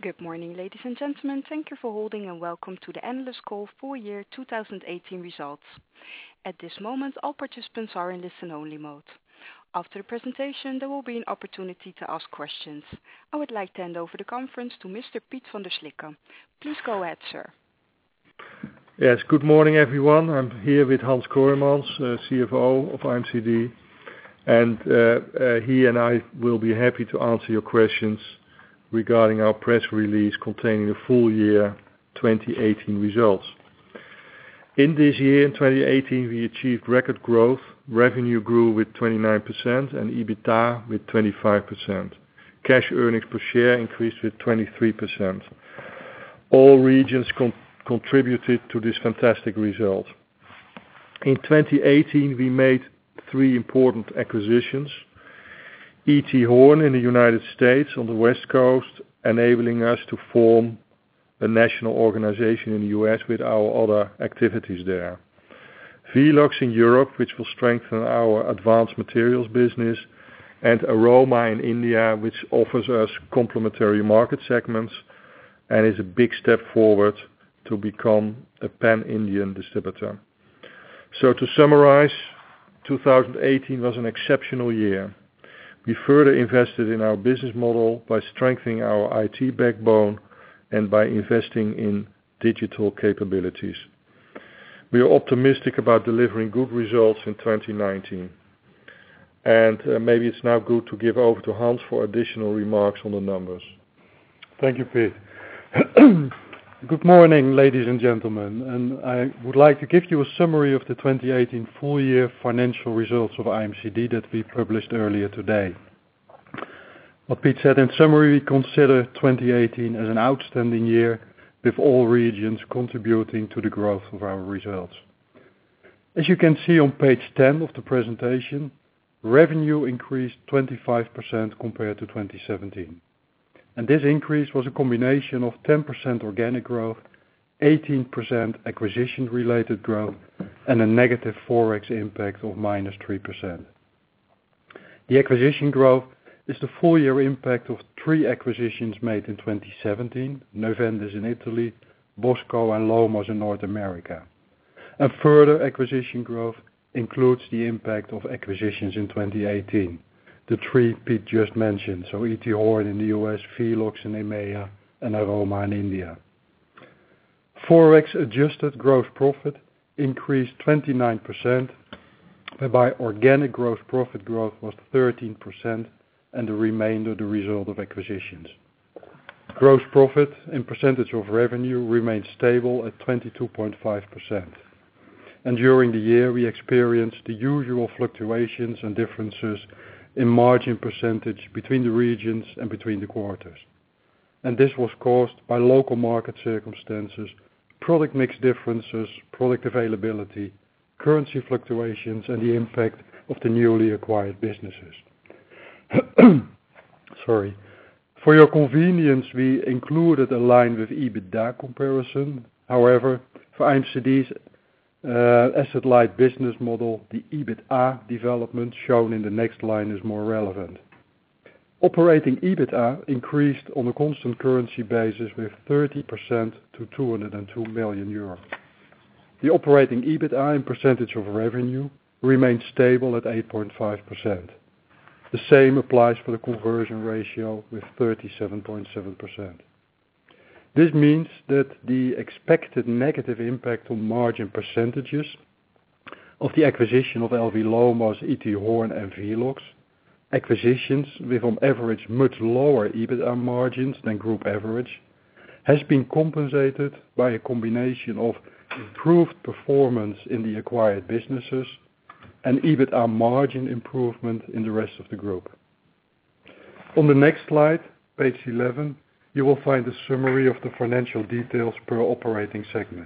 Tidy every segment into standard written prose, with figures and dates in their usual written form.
Good morning, ladies and gentlemen. Thank you for holding and welcome to the analyst call full year 2018 results. At this moment, all participants are in listen-only mode. After the presentation, there will be an opportunity to ask questions. I would like to hand over the conference to Mr. Piet van der Slikke. Please go ahead, sir. Yes, good morning, everyone. I'm here with Hans Kooijmans, CFO of IMCD, and he and I will be happy to answer your questions regarding our press release containing the full year 2018 results. In this year, in 2018, we achieved record growth. Revenue grew with 29% and EBITDA with 25%. Cash earnings per share increased with 23%. All regions contributed to this fantastic result. In 2018, we made 3 important acquisitions. E.T. Horn in the United States on the West Coast, enabling us to form a national organization in the US with our other activities there. Velox in Europe, which will strengthen our advanced materials business, and Aroma in India, which offers us complementary market segments and is a big step forward to become a pan-Indian distributor. So to summarize, 2018 was an exceptional year. We further invested in our business model by strengthening our IT backbone and by investing in digital capabilities. We are optimistic about delivering good results in 2019. And maybe it's now good to give over to Hans for additional remarks on the numbers. Thank you, Piet. Good morning, ladies and gentlemen, and I would like to give you a summary of the 2018 full year financial results of IMCD that we published earlier today. What Piet said in summary, we consider 2018 as an outstanding year with all regions contributing to the growth of our results. As you can see on page 10 of the presentation, revenue increased 25% compared to 2017. And this increase was a combination of 10% organic growth, 18% acquisition-related growth, and a negative forex impact of -3%. The acquisition growth is the full year impact of 3 acquisitions made in 2017, Neuvendis in Italy, Bosco and Lomos in North America. And further acquisition growth includes the impact of acquisitions in 2018. The 3 Piet just mentioned, so E.T. Horn in the US, Velox in EMEA, and Aroma in India. Forex adjusted gross profit increased 29%, whereby organic gross profit growth was 13%, and the remainder the result of acquisitions. Gross profit in percentage of revenue remained stable at 22.5%. And during the year we experienced the usual fluctuations and differences in margin percentage between the regions and between the quarters. And this was caused by local market circumstances, product mix differences, product availability, currency fluctuations, and the impact of the newly acquired businesses. Sorry. For your convenience, we included a line with EBITDA comparison. However, for IMCD's asset-light business model, the EBITDA development shown in the next line is more relevant. Operating EBITDA increased on a constant currency basis with 30% to 202 million euros. The operating EBITDA in percentage of revenue remained stable at 8.5%. The same applies for the conversion ratio with 37.7%. This means that the expected negative impact on margin percentages of the acquisition of LV Lomos, E.T. Horn and Velox, acquisitions with on average much lower EBITDA margins than group average, has been compensated by a combination of improved performance in the acquired businesses and EBITDA margin improvement in the rest of the group. On the next slide, page 11, you will find a summary of the financial details per operating segment.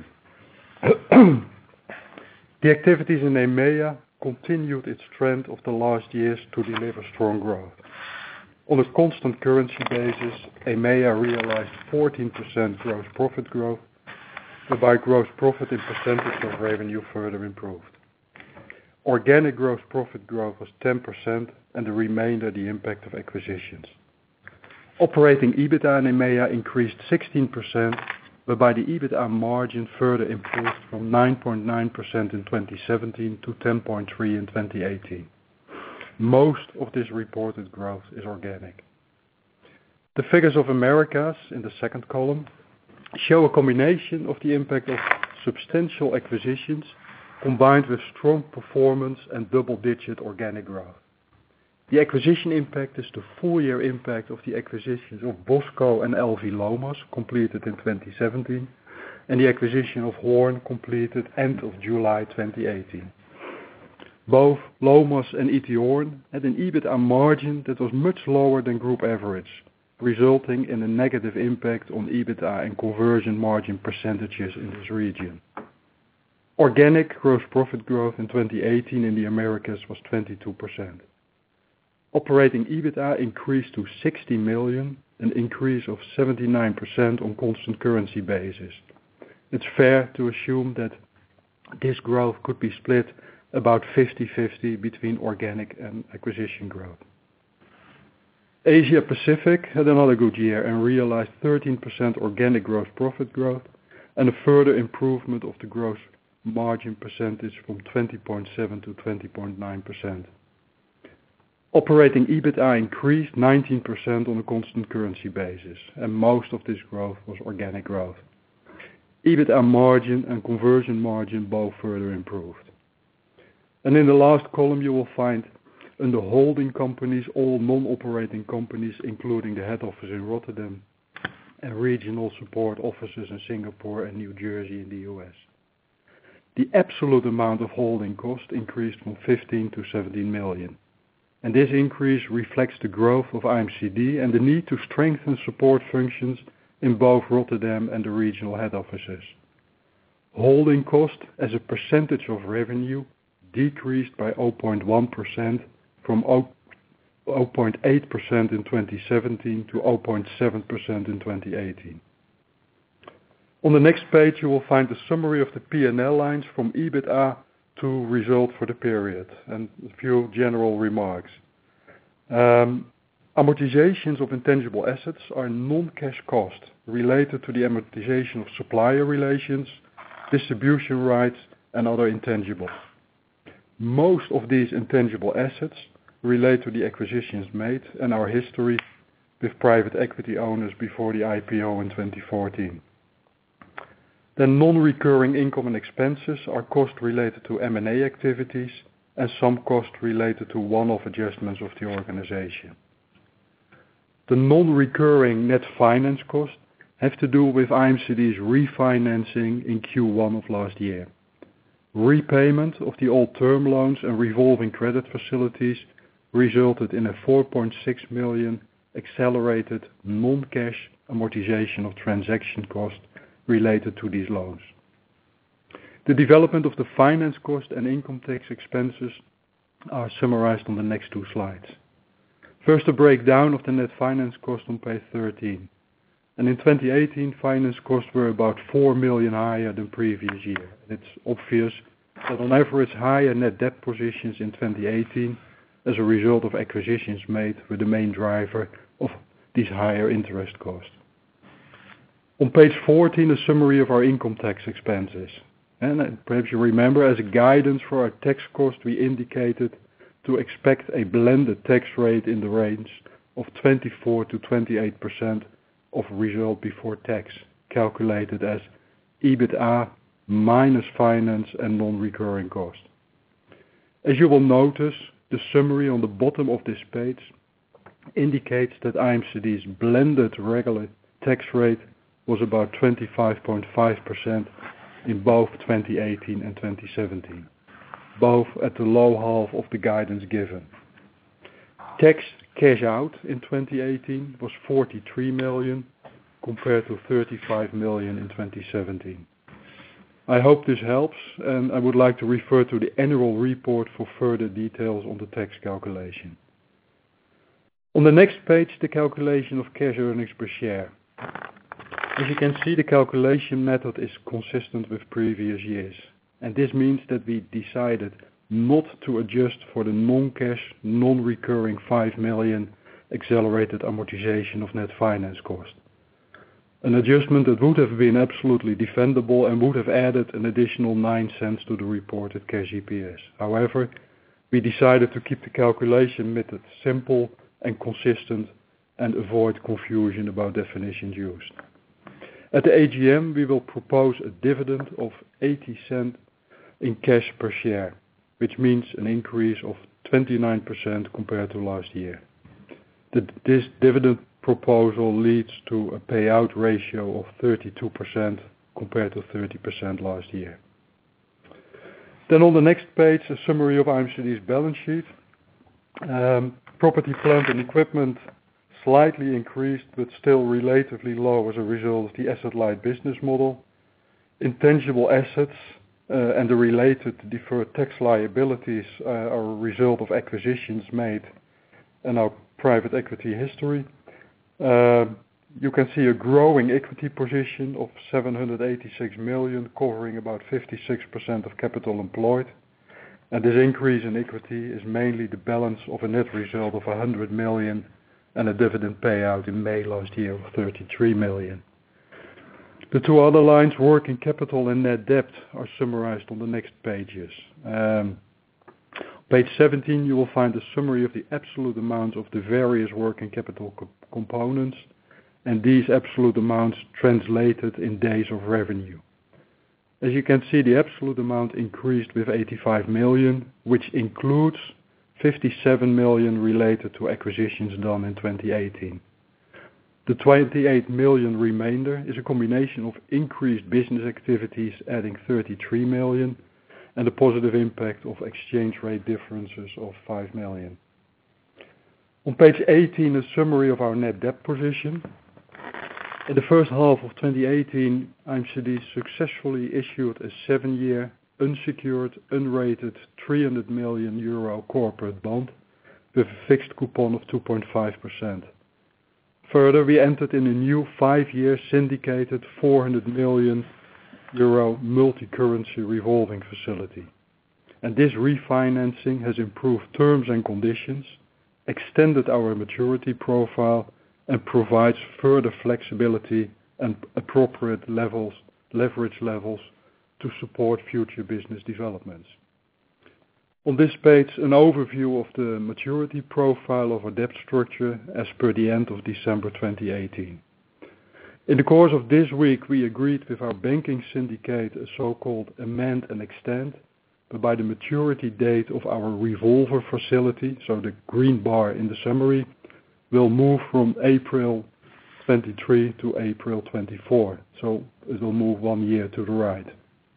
The activities in EMEA continued its trend of the last years to deliver strong growth. On a constant currency basis, EMEA realized 14% gross profit growth, whereby gross profit in percentage of revenue further improved. Organic gross profit growth was 10% and the remainder the impact of acquisitions. Operating EBITDA in EMEA increased 16%, whereby the EBITDA margin further improved from 9.9% in 2017 to 10.3% in 2018. Most of this reported growth is organic. The figures of Americas in the second column show a combination of the impact of substantial acquisitions combined with strong performance and double-digit organic growth. The acquisition impact is the full year impact of the acquisitions of Bosco and LV Lomas completed in 2017 and the acquisition of Horn completed end of July 2018. Both Lomas and E.T. Horn had an EBITDA margin that was much lower than group average, resulting in a negative impact on EBITDA and conversion margin percentages in this region. Organic gross profit growth in 2018 in the Americas was 22%. Operating EBITDA increased to 60 million, an increase of 79% on constant currency basis. It's fair to assume that this growth could be split about 50-50 between organic and acquisition growth. Asia Pacific had another good year and realized 13% organic gross profit growth and a further improvement of the gross margin percentage from 20.7 to 20.9%. Operating EBITDA increased 19% on a constant currency basis, and most of this growth was organic growth. EBITDA margin and conversion margin both further improved. And in the last column you will find under holding companies all non-operating companies, including the head office in Rotterdam and regional support offices in Singapore and New Jersey in the US. The absolute amount of holding cost increased from 15 to 17 million. And this increase reflects the growth of IMCD and the need to strengthen support functions in both Rotterdam and the regional head offices. Holding cost as a percentage of revenue decreased by 0.1% from 0.8% in 2017 to 0.7% in 2018. On the next page you will find a summary of the P&L lines from EBITDA to result for the period and a few general remarks. Amortizations of intangible assets are non-cash cost related to the amortization of supplier relations, distribution rights and other intangibles. Most of these intangible assets relate to the acquisitions made and our history with private equity owners before the IPO in 2014. Then non-recurring income and expenses are costs related to M&A activities and some costs related to one-off adjustments of the organization. The non-recurring net finance costs have to do with IMCD's refinancing in Q1 of last year. Repayment of the old term loans and revolving credit facilities resulted in a 4.6 million accelerated non-cash amortization of transaction costs related to these loans. The development of the finance cost and income tax expenses are summarized on the next two slides. First, a breakdown of the net finance cost on page 13. And in 2018, finance costs were about 4 million higher than previous year. It's obvious that on average higher net debt positions in 2018 as a result of acquisitions made were the main driver of these higher interest costs. On page 14, a summary of our income tax expenses. And perhaps you remember, as a guidance for our tax cost, we indicated to expect a blended tax rate in the range of 24 to 28% of result before tax, calculated as EBITDA minus finance and non-recurring cost. As you will notice, the summary on the bottom of this page indicates that IMCD's blended regular tax rate was about 25.5% in both 2018 and 2017, both at the low half of the guidance given. Tax cash out in 2018 was 43 million compared to 35 million in 2017. I hope this helps, and I would like to refer to the annual report for further details on the tax calculation. On the next page, the calculation of cash earnings per share. As you can see, the calculation method is consistent with previous years, and this means that we decided not to adjust for the non-cash, non-recurring 5 million accelerated amortization of net finance cost. An adjustment that would have been absolutely defendable and would have added an additional 9 cents to the reported cash EPS. However, we decided to keep the calculation method simple and consistent and avoid confusion about definitions used. At the AGM, we will propose a dividend of 80 cents in cash per share, which means an increase of 29% compared to last year. This dividend proposal leads to a payout ratio of 32% compared to 30% last year. Then on the next page, a summary of IMCD's balance sheet. Property, plant and equipment slightly increased, but still relatively low as a result of the asset-light business model. Intangible assets and the related deferred tax liabilities are a result of acquisitions made in our private equity history. You can see a growing equity position of 786 million, covering about 56% of capital employed. And this increase in equity is mainly the balance of a net result of 100 million and a dividend payout in May last year of 33 million. The two other lines, working capital and net debt, are summarized on the next pages. Page 17, you will find a summary of the absolute amounts of the various working capital components, and these absolute amounts translated in days of revenue. As you can see, the absolute amount increased with 85 million, which includes 57 million related to acquisitions done in 2018. The 28 million remainder is a combination of increased business activities adding 33 million and the positive impact of exchange rate differences of 5 million. On page 18, a summary of our net debt position. In the first half of 2018, IMCD successfully issued a 7-year unsecured, unrated 300 million euro corporate bond with a fixed coupon of 2.5%. Further, we entered in a new 5-year syndicated 400 million euro multi-currency revolving facility. And this refinancing has improved terms and conditions, extended our maturity profile, and provides further flexibility and appropriate leverage levels to support future business developments. On this page, an overview of the maturity profile of our debt structure as per the end of December 2018. In the course of this week, we agreed with our banking syndicate a so-called amend and extend, whereby the maturity date of our revolver facility, so the green bar in the summary, will move from April 23 to April 24. So it will move 1 year to the right.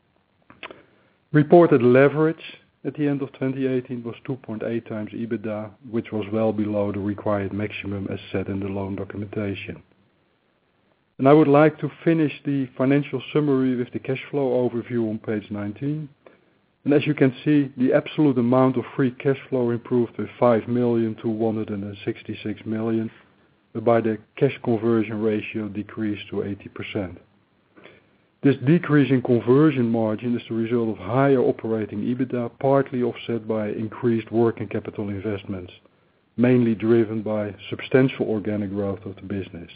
Reported leverage at the end of 2018 was 2.8 times EBITDA, which was well below the required maximum as set in the loan documentation. And I would like to finish the financial summary with the cash flow overview on page 19. And as you can see, the absolute amount of free cash flow improved with 5 million to 166 million, whereby the cash conversion ratio decreased to 80%. This decrease in conversion margin is the result of higher operating EBITDA, partly offset by increased working capital investments, mainly driven by substantial organic growth of the business.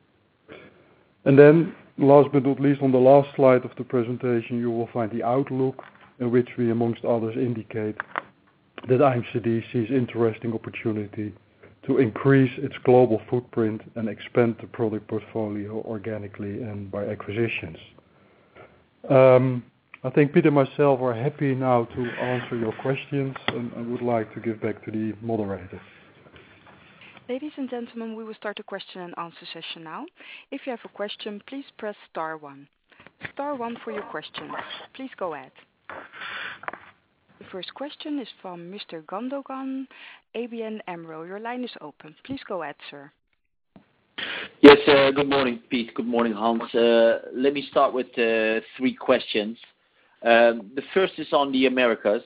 And then, last but not least, on the last slide of the presentation, you will find the outlook, in which we, amongst others, indicate that IMCD sees interesting opportunity to increase its global footprint and expand the product portfolio organically and by acquisitions. I think Piet and myself are happy now to answer your questions, and I would like to give back to the moderator. Ladies and gentlemen, we will start the question and answer session now. If you have a question, please press star 1. Star 1 for your questions. Please go ahead. The first question is from Mr. Gundogan, ABN AMRO. Your line is open. Please go ahead, sir. Yes, good morning, Piet. Good morning, Hans. Let me start with 3 questions. The first is on the Americas.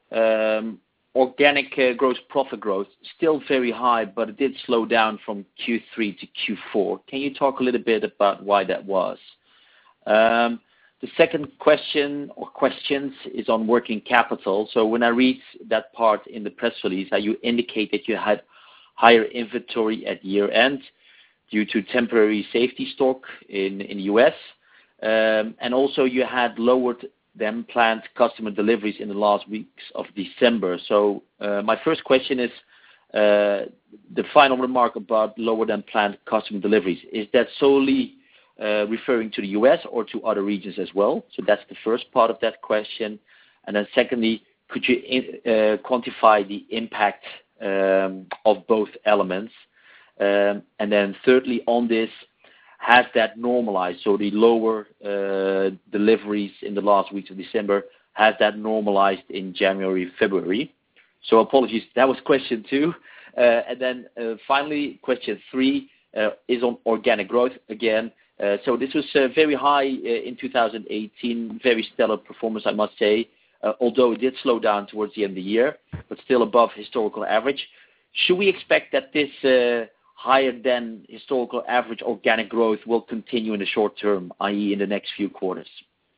Organic gross profit growth, still very high, but it did slow down from Q3 to Q4. Can you talk a little bit about why that was? The second question or questions is on working capital. So when I read that part in the press release, you indicate that you had higher inventory at year-end due to temporary safety stock in the U.S. And also you had lowered than planned customer deliveries in the last weeks of December. So my first question is the final remark about lower than planned customer deliveries. Is that solely referring to the U.S. or to other regions as well? So that's the first part of that question. And then secondly, could you quantify the impact of both elements? And then thirdly, on this, has that normalized? So the lower deliveries in the last weeks of December, has that normalized in January, February? So apologies, that was question 2. And then finally, question 3 is on organic growth again. So this was very high in 2018, very stellar performance, I must say, although it did slow down towards the end of the year, but still above historical average. Should we expect that this higher than historical average organic growth will continue in the short term, i.e. in the next few quarters?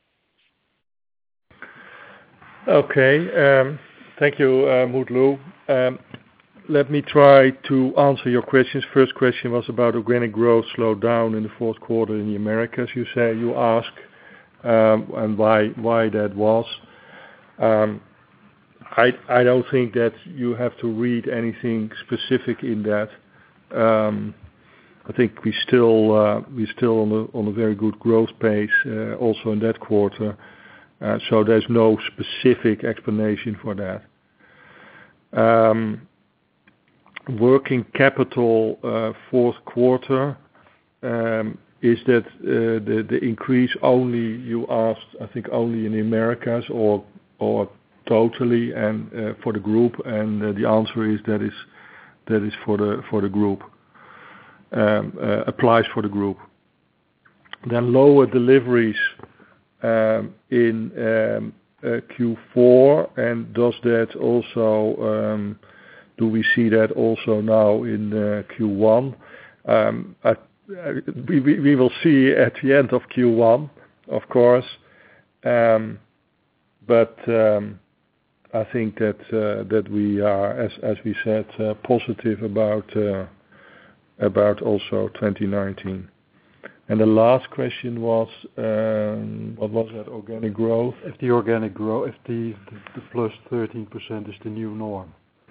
Okay, thank you, Mutlu. Let me try to answer your questions. First question was about organic growth slowed down in the fourth quarter in the Americas, you ask, and why that was. I don't think that you have to read anything specific in that. I think we're still on a very good growth pace, also in that quarter. So there's no specific explanation for that. Working capital fourth quarter, is that the increase only, you asked, I think only in the Americas or totally and for the group, and the answer is that is for the group, applies for the group. Then lower deliveries in Q4, and does that also, do we see that also now in Q1? We will see at the end of Q1, of course, but I think that we are, as we said, positive about also 2019. And the last question was, what was that? Organic growth? If the organic growth, if the plus 13% is the new norm.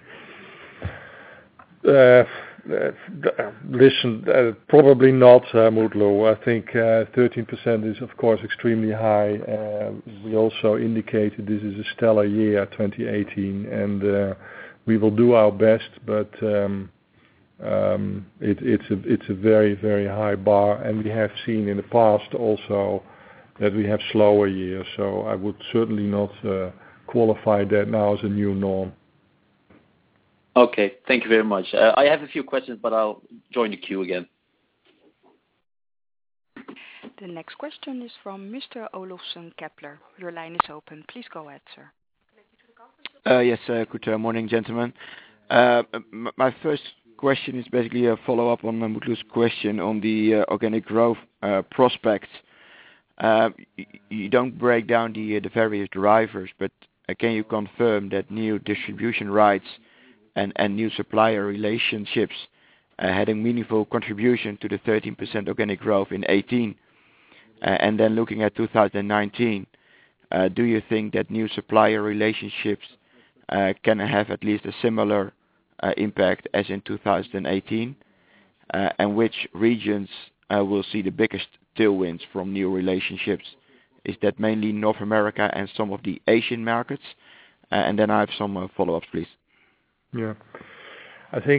Listen, probably not, Mutlu. I think 13% is, of course, extremely high. We also indicated this is a stellar year, 2018, and we will do our best, but it's a very, very high bar, and we have seen in the past also that we have slower years, so I would certainly not qualify that now as a new norm. Okay, thank you very much. I have a few questions, but I'll join the queue again. The next question is from Mr. Olofsen Kepler. Your line is open. Please go ahead, sir. Yes, good morning, gentlemen. My first question is basically a follow-up on Mutlu's question on the organic growth prospects. You don't break down the various drivers, but can you confirm that new distribution rights and new supplier relationships had a meaningful contribution to the 13% organic growth in 2018? And then looking at 2019, do you think that new supplier relationships can have at least a similar impact as in 2018? And which regions will see the biggest tailwinds from new relationships? Is that mainly North America and some of the Asian markets? And then I have some follow-ups, please. Yeah, I think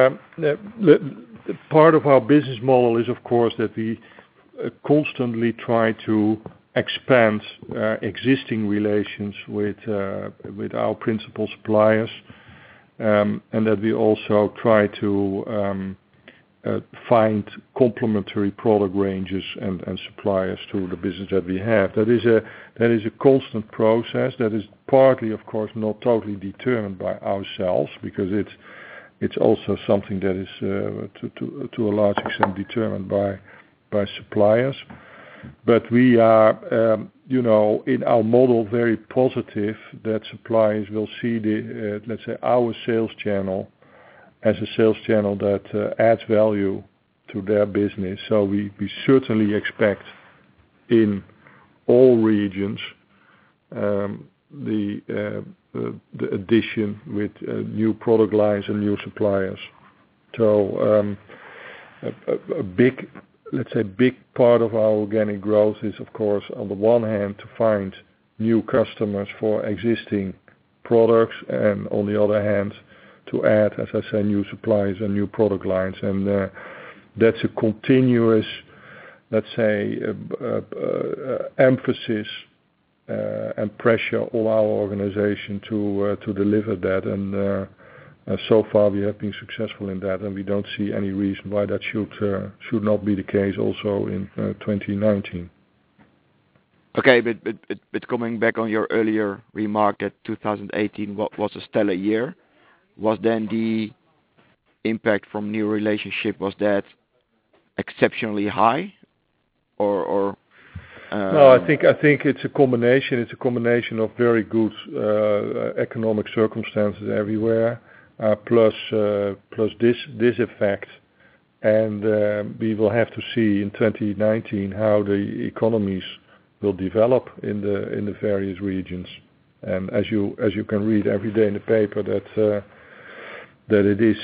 part of our business model is, of course, that we constantly try to expand existing relations with our principal suppliers, and that we also try to find complementary product ranges and suppliers to the business that we have. That is a constant process. That is partly, of course, not totally determined by ourselves, because it's also something that is to a large extent determined by suppliers. But we are, in our model, very positive that suppliers will see let's say, our sales channel as a sales channel that adds value to their business. So we certainly expect in all regions the addition with new product lines and new suppliers. So a big, let's say, big part of our organic growth is, of course, on the one hand, to find new customers for existing products, and on the other hand, to add, as I say, new suppliers and new product lines. And that's a continuous, let's say, emphasis and pressure on our organization to deliver that. And so far we have been successful in that, and we don't see any reason why that should not be the case also in 2019. Okay, but coming back on your earlier remark that 2018 was a stellar year, was then the impact from new relationship, was that exceptionally high, or? No, I think it's a combination. It's a combination of very good economic circumstances everywhere, plus this effect, and we will have to see in 2019 how the economies will develop in the various regions. And as you can read every day in the paper that it is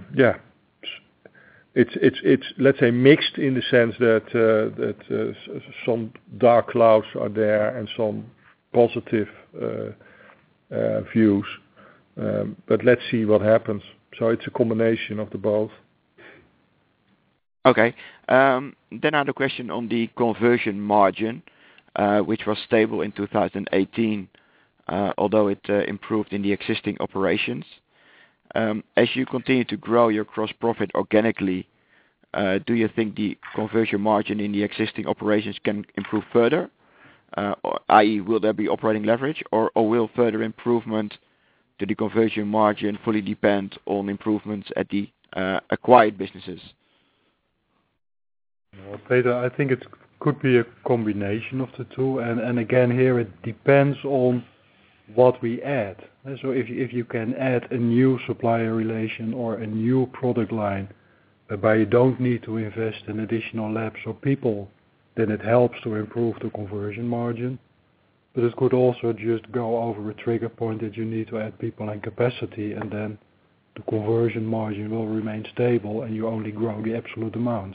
it's let's say mixed, in the sense that some dark clouds are there and some positive views, but let's see what happens. So it's a combination of the both. Okay, then I had a question on the conversion margin, which was stable in 2018, although it improved in the existing operations. As you continue to grow your gross profit organically, do you think the conversion margin in the existing operations can improve further? I.e., will there be operating leverage, or will further improvement to the conversion margin fully depend on improvements at the acquired businesses? Well, Peter, I think it could be a combination of the two, and again here it depends on what we add. So if you can add a new supplier relation or a new product line whereby you don't need to invest in additional labs or people, then it helps to improve the conversion margin. But it could also just go over a trigger point that you need to add people and capacity, and then the conversion margin will remain stable and you only grow the absolute amounts.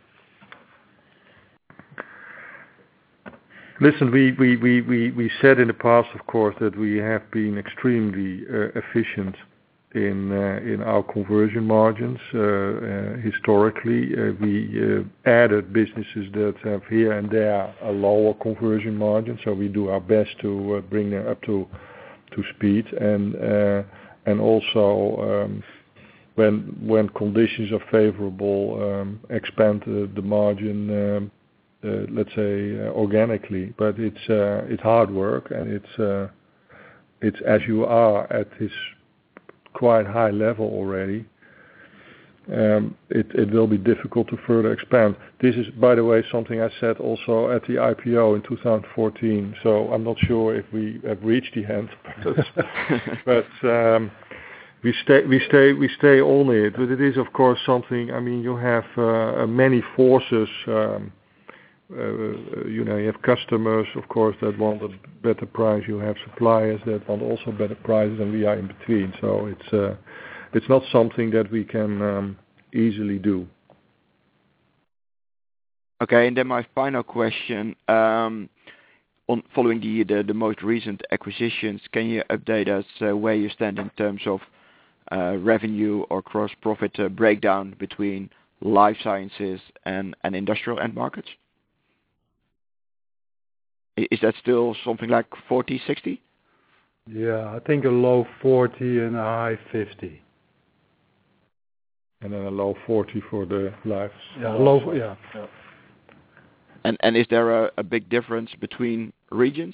Listen, we said in the past, of course, that we have been extremely efficient in our conversion margins. Historically, we added businesses that have here and there a lower conversion margin, so we do our best to bring them up to speed, and also when conditions are favorable, expand the margin. Let's say organically, but it's hard work, and it's as you are at this quite high level already. It will be difficult to further expand. This is, by the way, something I said also at the IPO in 2014. So I'm not sure if we have reached the end, but we stay on it. But it is, of course, something. I mean, you have many forces. You have customers, of course, that want a better price. You have suppliers that want also better prices, and we are in between. So it's not something that we can easily do. Okay, and then my final question, on following the most recent acquisitions, can you update us where you stand in terms of revenue or gross profit breakdown between life sciences and industrial end markets? Is that still something like 40-60? Yeah, I think a low 40 and a high 50. And then a low 40 for the life. Yeah, low. Yeah. And is there a big difference between regions?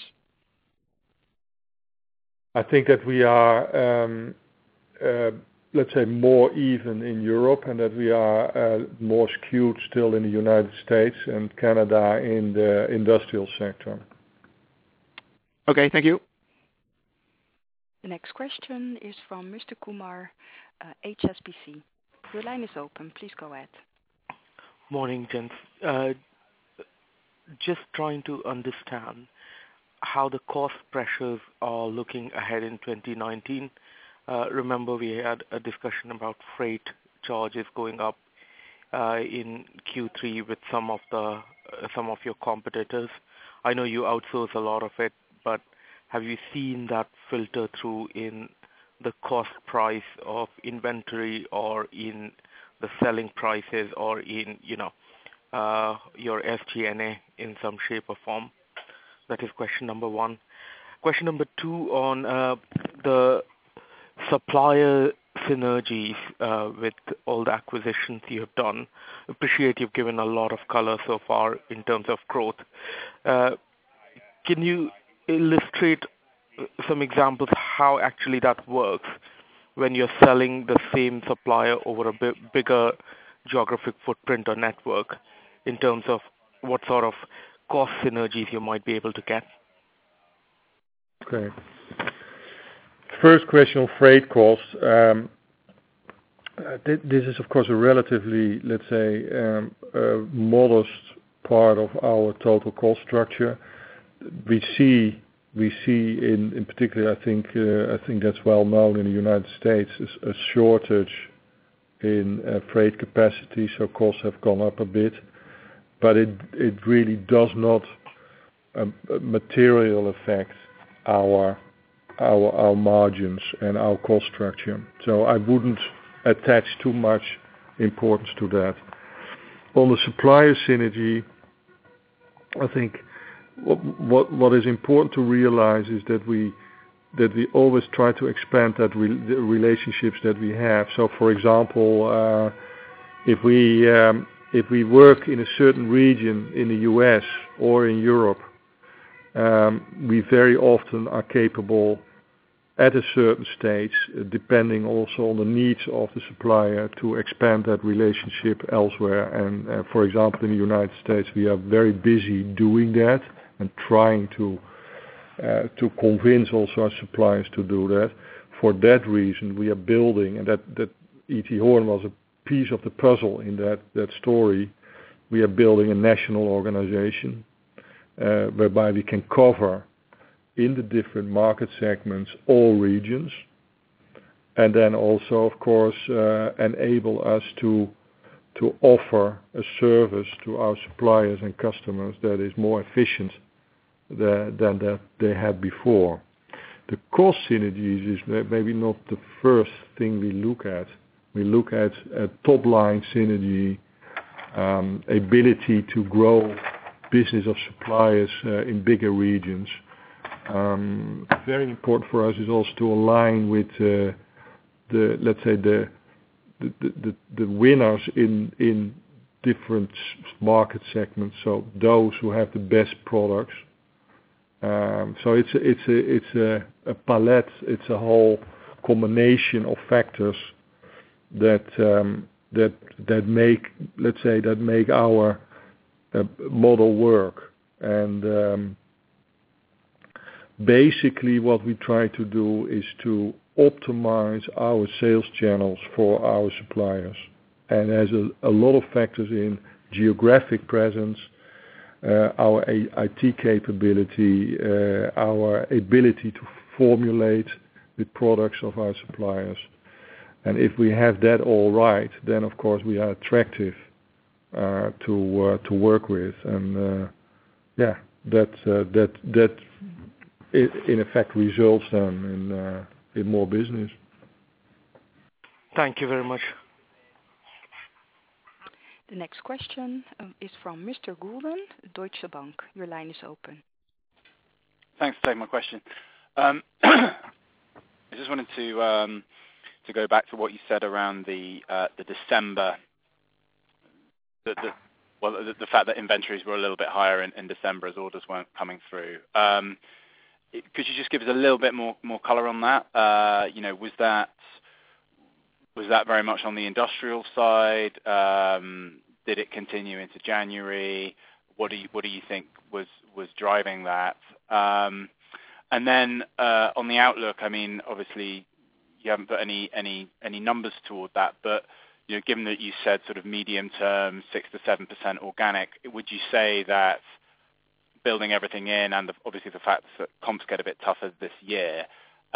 I think that we are, let's say, more even in Europe, and that we are more skewed still in the United States and Canada in the industrial sector. Okay, thank you. The next question is from Mr. Kumar. HSBC. Your line is open. Please go ahead. Morning, gents. Just trying to understand how the cost pressures are looking ahead in 2019. Remember we had a discussion about freight charges going up in Q3 with some of your competitors. I know you outsource a lot of it, but have you seen that filter through in the cost price of inventory or in the selling prices or in your SG&A in some shape or form? That is question number one. Question number two on the supplier synergies with all the acquisitions you have done. Appreciate you've given a lot of color so far in terms of growth. Can you illustrate some examples how actually that works when you're selling the same supplier over a bigger geographic footprint or network, in terms of what sort of cost synergies you might be able to get? Okay. First question on freight costs. This is of course a relatively, let's say, modest part of our total cost structure. We see in particular, I think that's well known in the United States, a shortage in freight capacity, so costs have gone up a bit, but it really does not material affect our margins and our cost structure. So I wouldn't attach too much importance to that. On the supplier synergy, I think what is important to realize is that we always try to expand the relationships that we have. So, for example, if we work in a certain region in the US or in Europe, we very often are capable at a certain stage, depending also on the needs of the supplier, to expand that relationship elsewhere. And for example, in the United States, we are very busy doing that and trying to convince also our suppliers to do that. For that reason, we are building, and that E.T. Horn was a piece of the puzzle in that story. We are building a national organization whereby we can cover in the different market segments all regions, and then also, of course, enable us to offer a service to our suppliers and customers that is more efficient than that they had before. The cost synergies is maybe not the first thing we look at. We look at top line synergy, ability to grow business of suppliers in bigger regions. Very important for us is also to align with let's say the winners in different market segments. So those who have the best products. So it's a palette. It's a whole combination of factors that make our model work. And basically, what we try to do is to optimize our sales channels for our suppliers. And there's a lot of factors in geographic presence, our IT capability, our ability to formulate the products of our suppliers. And if we have that all right, then of course we are attractive to work with. And that in effect results then in more business. Thank you very much. The next question is from Mr. Goulden, Deutsche Bank. Your line is open. Thanks for taking my question. I just wanted to go back to what you said around the December, the fact that inventories were a little bit higher in December as orders weren't coming through. Could you just give us a little bit more color on that? Was that very much on the industrial side? Did it continue into January? What do you think was driving that? And then on the outlook, I mean, obviously you haven't put any numbers toward that, but given that you said sort of medium term 6 to 7% organic, would you say that building everything in and obviously the fact that comps get a bit tougher this year,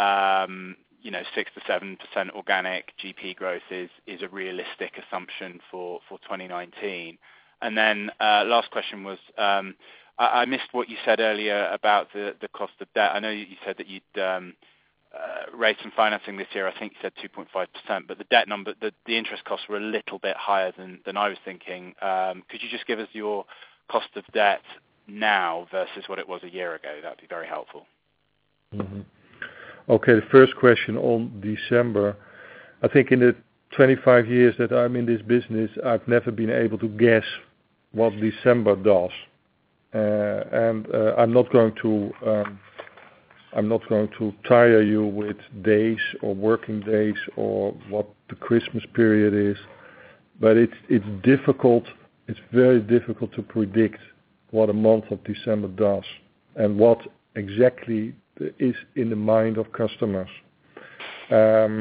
6 to 7% organic GP growth is a realistic assumption for 2019? And then last question was, I missed what you said earlier about the cost of debt. I know you said that you'd raised some financing this year. I think you said 2.5%, but the debt number, the interest costs were a little bit higher than I was thinking. Could you just give us your cost of debt now versus what it was a year ago? That would be very helpful. Mm-hmm. Okay, the first question on December. I think in the 25 years that I'm in this business, I've never been able to guess what December does. And I'm not going to tire you with days or working days or what the Christmas period is, but it's difficult. It's very difficult to predict what a month of December does and what exactly is in the mind of customers. I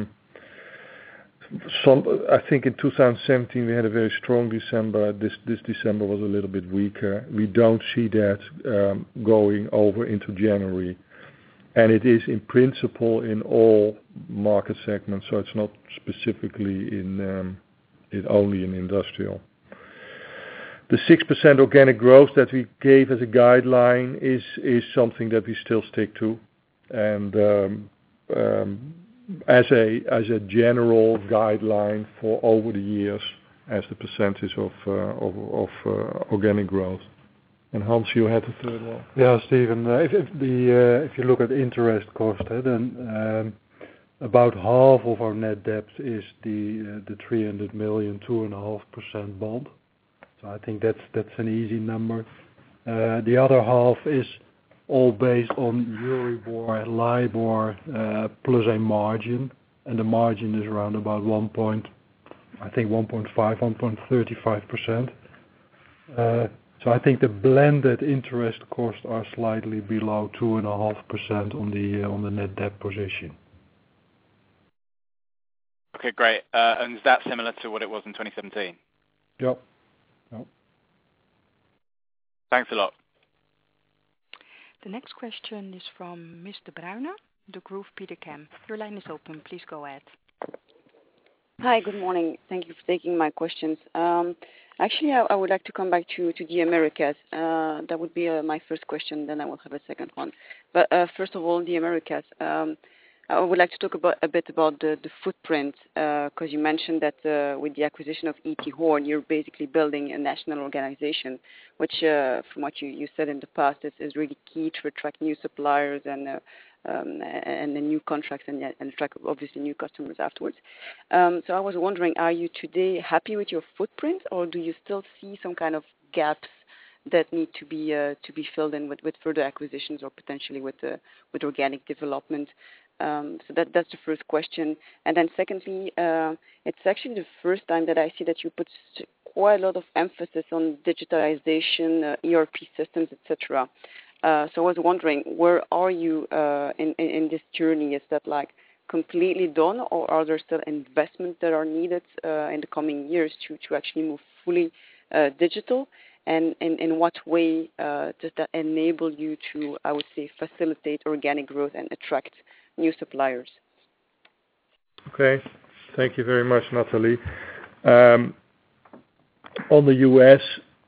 think in 2017 we had a very strong December. This December was a little bit weaker. We don't see that going over into January. And it is in principle in all market segments, so it's not specifically only in industrial. The 6% organic growth that we gave as a guideline is something that we still stick to, and as a general guideline for over the years as the percentage of organic growth. And Hans, you had the third one. Yeah, Stephen. If you look at interest cost, then about half of our net debt is the 300 million 2.5% bond. So I think that's an easy number. The other half is all based on Euribor, LIBOR plus a margin, and the margin is around about 1.35%. So I think the blended interest costs are slightly below 2.5% on the net debt position. Okay, great. And is that similar to what it was in 2017? Yep. Thanks a lot. The next question is from Mr. Bruyne, Degroof Petercam. Your line is open. Please go ahead. Hi, good morning. Thank you for taking my questions. Actually, I would like to come back to the Americas. That would be my first question, then I will have a second one. But first of all, the Americas. I would like to talk a bit about the footprint, because you mentioned that with the acquisition of E.T. Horn, you're basically building a national organization, which, from what you said in the past, is really key to attract new suppliers and the new contracts and attract obviously new customers afterwards. So I was wondering, are you today happy with your footprint, or do you still see some kind of gaps that need to be filled in with further acquisitions or potentially with organic development? So that's the first question. And then secondly, it's actually the first time that I see that you put quite a lot of emphasis on digitalization, ERP systems, etc. So I was wondering, where are you in this journey? Is that like completely done, or are there still investments that are needed in the coming years to actually move fully digital? And in what way does that enable you to, I would say, facilitate organic growth and attract new suppliers? Okay, thank you very much, Nathalie. On the US,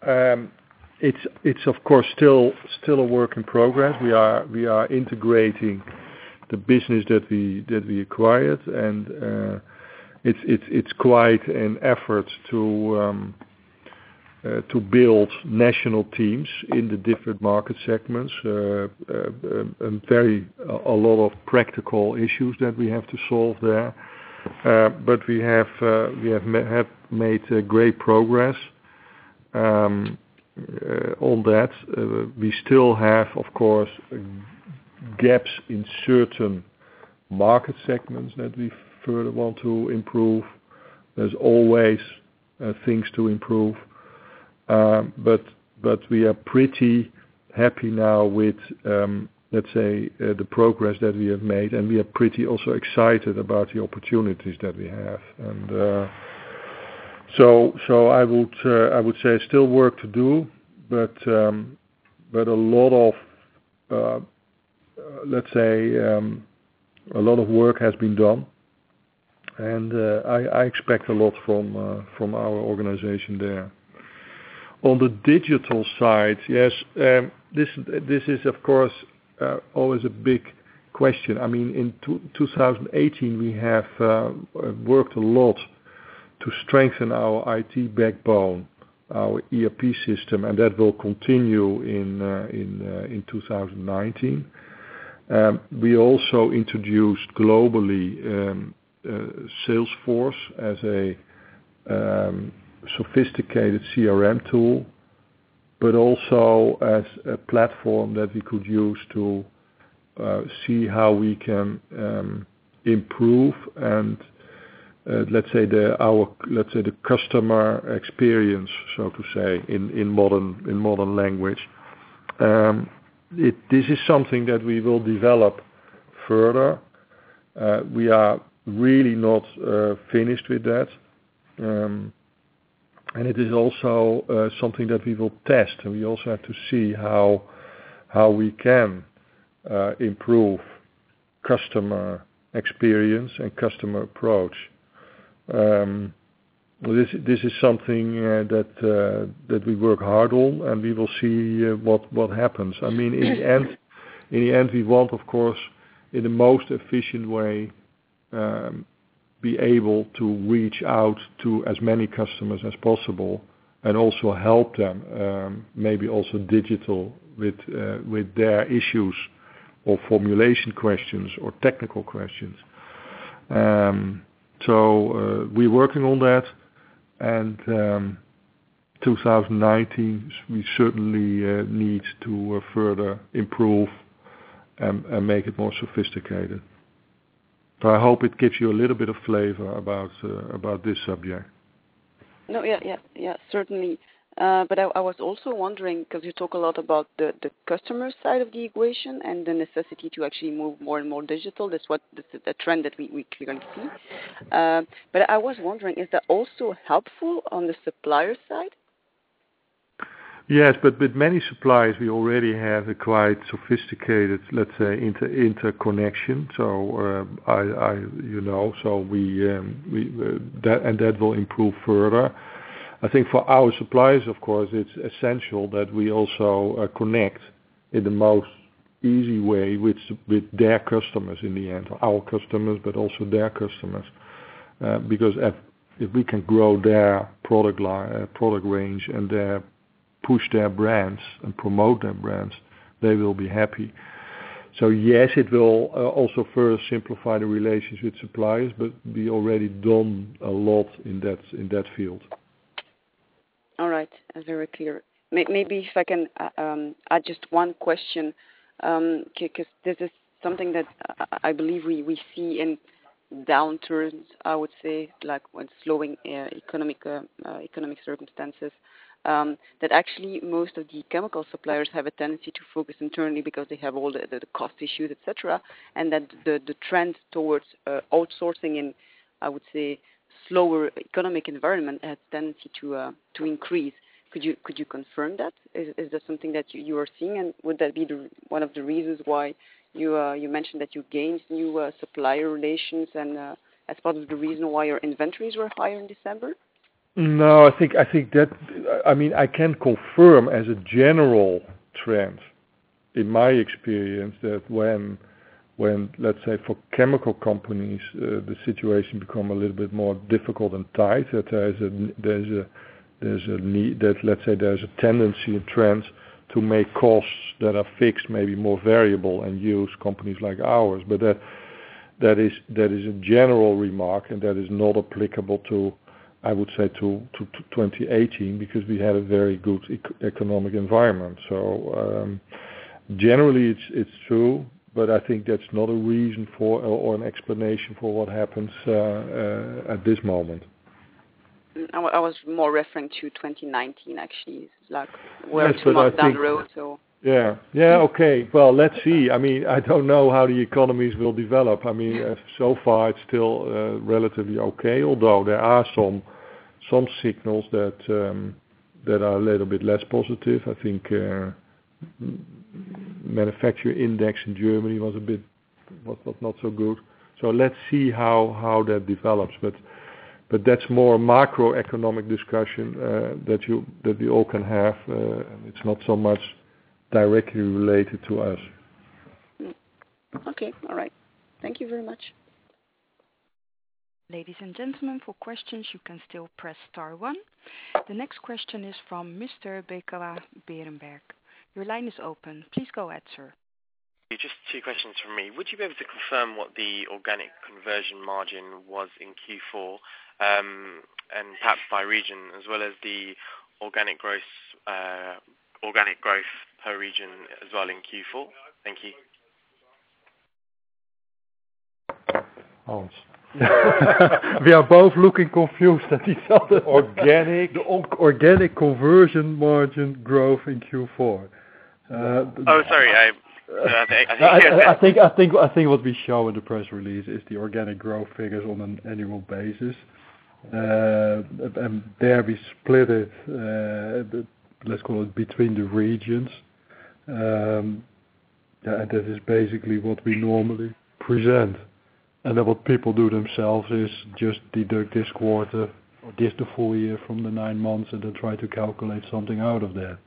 it's of course still a work in progress. We are integrating the business that we acquired, and it's quite an effort to build national teams in the different market segments, and a lot of practical issues that we have to solve there. But we have made great progress on that. We still have, of course, gaps in certain market segments that we further want to improve. There's always things to improve. But we are pretty happy now with let's say, the progress that we have made, and we are pretty also excited about the opportunities that we have. And so I would say still work to do, but a lot of let's say a lot of work has been done, and I expect a lot from our organization there. On the digital side, yes, this is of course always a big question. I mean, in 2018 we have worked a lot to strengthen our IT backbone, our ERP system, and that will continue in 2019. We also introduced globally Salesforce as a sophisticated CRM tool, but also as a platform that we could use to see how we can improve and let's say the customer experience, so to say, in modern language. This is something that we will develop further. We are really not finished with that. And it is also something that we will test, and we also have to see how we can improve customer experience and customer approach. This is something that we work hard on, and we will see what happens. I mean, in the end, we want, of course, in the most efficient way, be able to reach out to as many customers as possible, and also help them, maybe also digital with their issues or formulation questions or technical questions. So we're working on that, and 2019 we certainly need to further improve and make it more sophisticated. So I hope it gives you a little bit of flavor about this subject. No, yeah, certainly. But I was also wondering, because you talk a lot about the customer side of the equation and the necessity to actually move more and more digital. That's the trend that we clearly see. But I was wondering, is that also helpful on the supplier side? Yes, but with many suppliers we already have a quite sophisticated, let's say, interconnection. So that will improve further. I think for our suppliers, of course, it's essential that we also connect in the most easy way with their customers in the end, our customers, but also their customers, because if we can grow their product range and push their brands and promote their brands, they will be happy. So yes, it will also further simplify the relations with suppliers, but we already done a lot in that field. All right, very clear. Maybe if I can add just one question, because this is something that I believe we see in downturns, I would say, like when slowing economic circumstances, that actually most of the chemical suppliers have a tendency to focus internally because they have all the cost issues, etc., and that the trend towards outsourcing in, I would say, slower economic environment has tendency to increase. Could you confirm that? Is that something that you are seeing, and would that be one of the reasons why you mentioned that you gained new supplier relations, and as part of the reason why your inventories were higher in December? No, I think that, I mean, I can confirm as a general trend in my experience that when let's say for chemical companies the situation become a little bit more difficult and tight, that there's a need, that let's say there's a tendency and trend to make costs that are fixed maybe more variable and use companies like ours. But that is a general remark, and that is not applicable to, I would say, to 2018, because we had a very good economic environment. So generally it's true, but I think that's not a reason for or an explanation for what happens at this moment. I was more referring to 2019 actually. It's like we're 2 months down the road. So Yeah. Okay. Well, let's see. I mean, I don't know how the economies will develop. I mean, so far it's still relatively okay, although there are some signals that are a little bit less positive. I think manufacturing index in Germany was not so good. So let's see how that develops. But that's more a macroeconomic discussion that we all can have. It's not so much directly related to us. Okay, all right. Thank you very much. Ladies and gentlemen, for questions you can still press star 1. The next question is from Mr. Bekela Berenberg. Your line is open. Please go ahead, sir. Just 2 questions from me. Would you be able to confirm what the organic conversion margin was in Q4, and perhaps by region, as well as the organic growth per region as well in Q4? Thank you. Hans. We are both looking confused at each other. The organic conversion margin growth in Q4. Sorry. I think what we show in the press release is the organic growth figures on an annual basis, and there we split it. Let's call it between the regions. And that is basically what we normally present. And then what people do themselves is just deduct this quarter or the full year from the 9 months and then try to calculate something out of that.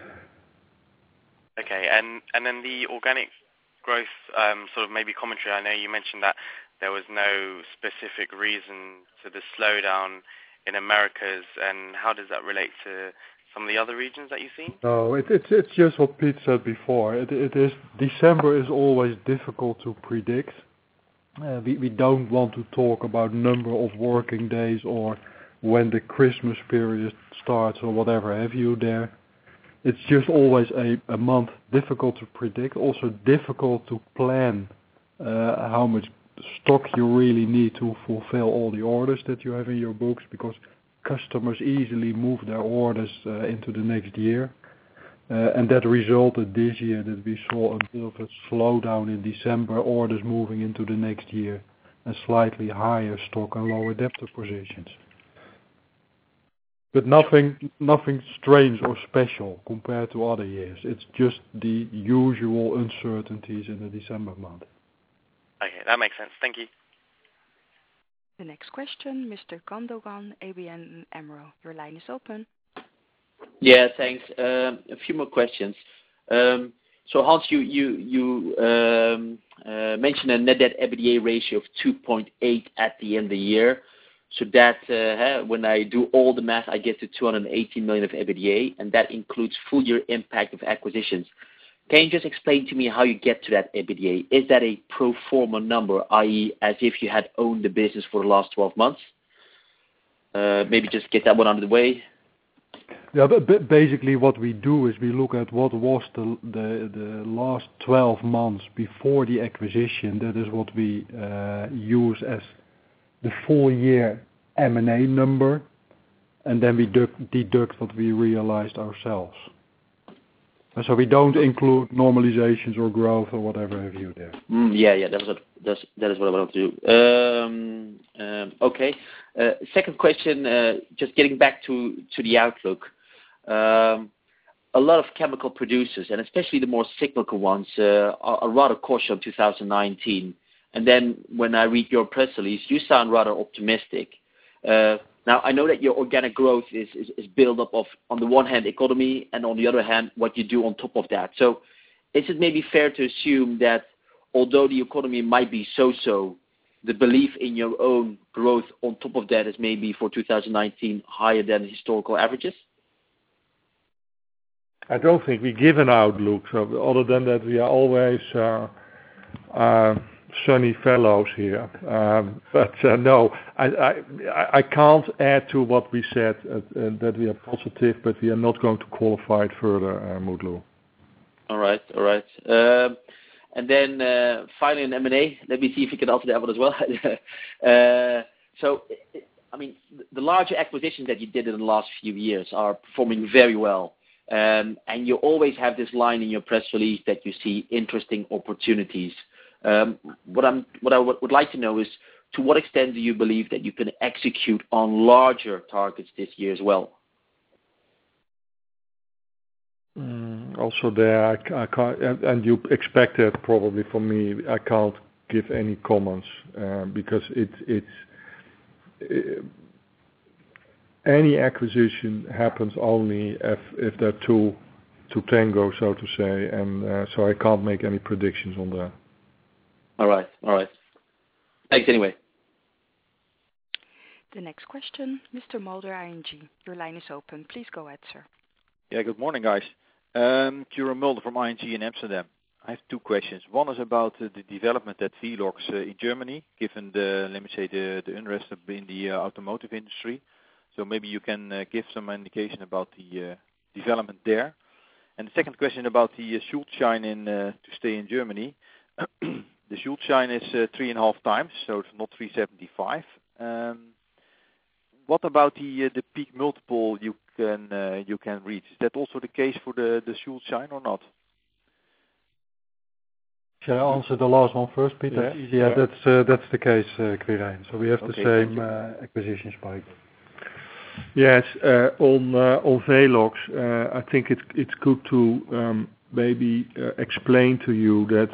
Okay, and then the organic growth sort of maybe commentary. I know you mentioned that there was no specific reason to the slowdown in Americas, and how does that relate to some of the other regions that you've seen? No, it's just what Pete said before. It is December is always difficult to predict. We don't want to talk about number of working days or when the Christmas period starts or whatever have you there. It's just always a month difficult to predict, also difficult to plan how much stock you really need to fulfill all the orders that you have in your books, because customers easily move their orders into the next year. And that resulted this year that we saw a bit of a slowdown in December, orders moving into the next year, and slightly higher stock and lower debtor positions. But nothing strange or special compared to other years. It's just the usual uncertainties in the December month. Okay, that makes sense. Thank you. The next question, Mr. Gandogan, ABN AMRO. Your line is open. Yeah, thanks. A few more questions. So Hans, you mentioned a net debt EBITDA ratio of 2.8 at the end of the year. So that when I do all the math, I get to 218 million of EBITDA, and that includes full year impact of acquisitions. Can you just explain to me how you get to that EBITDA? Is that a pro forma number, i.e., as if you had owned the business for the last 12 months? Maybe just get that one out of the way. Yeah, but basically what we do is we look at what was the last 12 months before the acquisition. That is what we use as the full year M&A number, and then we deduct what we realized ourselves. And so we don't include normalizations or growth or whatever have you there. Yeah, that is what I want to do. Okay. Second question, just getting back to the outlook. A lot of chemical producers, and especially the more cyclical ones, are rather cautious on 2019. And then when I read your press release, you sound rather optimistic. Now, I know that your organic growth is built up of, on the one hand, economy, and on the other hand, what you do on top of that. So is it maybe fair to assume that although the economy might be so-so, the belief in your own growth on top of that is maybe for 2019 higher than historical averages? I don't think we give an outlook. So other than that, we are always sunny fellows here. But no, I can't add to what we said, that we are positive, but we are not going to qualify it further, Mutlu. All right. And then finally in M&A, let me see if you can answer that one as well. So, I mean, the larger acquisitions that you did in the last few years are performing very well. and you always have this line in your press release that you see interesting opportunities. What I would like to know is, to what extent do you believe that you can execute on larger targets this year as well? Also there, I can't, and you expect that probably from me. I can't give any comments because any acquisition happens only if there are two to tango, so to say, and so I can't make any predictions on that. All right. Thanks anyway. The next question, Mr. Mulder, ING. Your line is open. Please go ahead, sir. Yeah, good morning, guys. Kieran Mulder from ING in Amsterdam. I have two questions. One is about the development at Velox in Germany, given the, let me say, the unrest in the automotive industry. So maybe you can give some indication about the development there. And the second question about the Schuldschein to stay in Germany. The Schuldschein is 3.5 times, so it's not 375. What about the peak multiple you can reach? Is that also the case for the Schuldschein or not? Shall I answer the last one first, Peter? Yeah, that's the case, Quirijn. So we have the same acquisition spike. Yes, on Velox, I think it's good to maybe explain to you that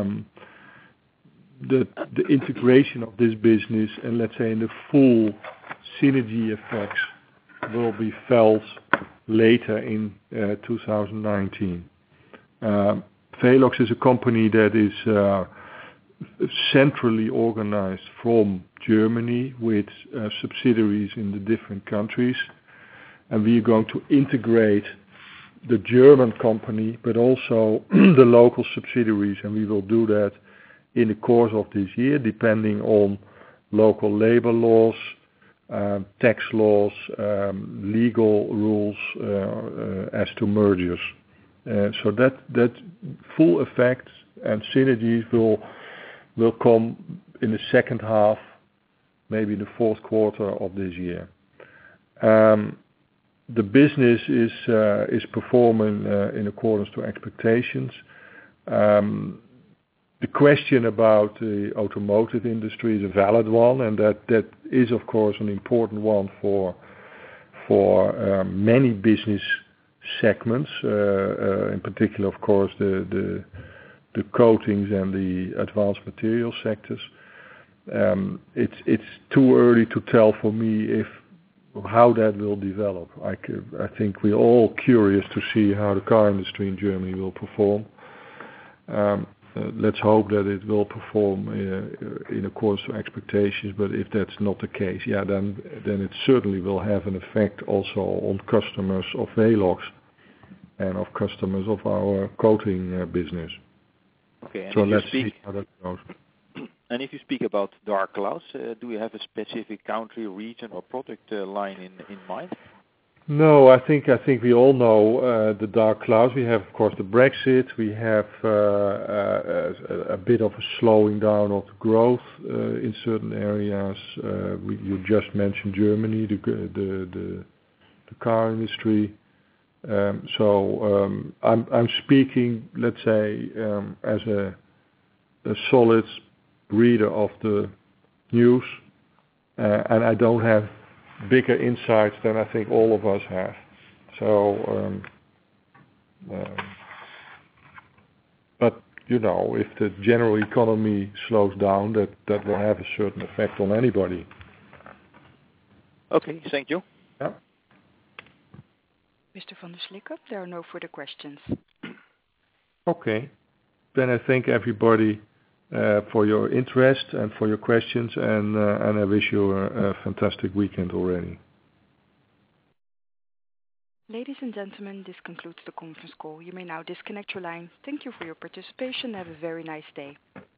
the integration of this business and, let's say, in the full synergy effects will be felt later in 2019. Velox is a company that is centrally organized from Germany with subsidiaries in the different countries, and we are going to integrate the German company but also the local subsidiaries, and we will do that in the course of this year, depending on local labor laws, tax laws, legal rules as to mergers. So that full effect and synergies will come in the second half, maybe the fourth quarter of this year. The business is performing in accordance to expectations. The question about the automotive industry is a valid one, and that is, of course, an important one for many business segments, in particular, of course, the coatings and the advanced material sectors. It's too early to tell for me how that will develop. I think we're all curious to see how the car industry in Germany will perform. Let's hope that it will perform in accordance to expectations, but if that's not the case, then it certainly will have an effect also on customers of Velox and of customers of our coating business. Okay, so let's see how that goes. And if you speak about dark clouds, do you have a specific country, region, or product line in mind? No, I think we all know the dark clouds. We have, of course, the Brexit. We have a bit of a slowing down of growth in certain areas. You just mentioned Germany, the car industry. So I'm speaking, let's say, as a solid reader of the news, and I don't have bigger insights than I think all of us have. So, but if the general economy slows down, that will have a certain effect on anybody. Okay, thank you. Yeah. Mr. van der Slikke, there are no further questions. Okay, then I thank everybody for your interest and for your questions, and I wish you a fantastic weekend already. Ladies and gentlemen, this concludes the conference call. You may now disconnect your line. Thank you for your participation. Have a very nice day.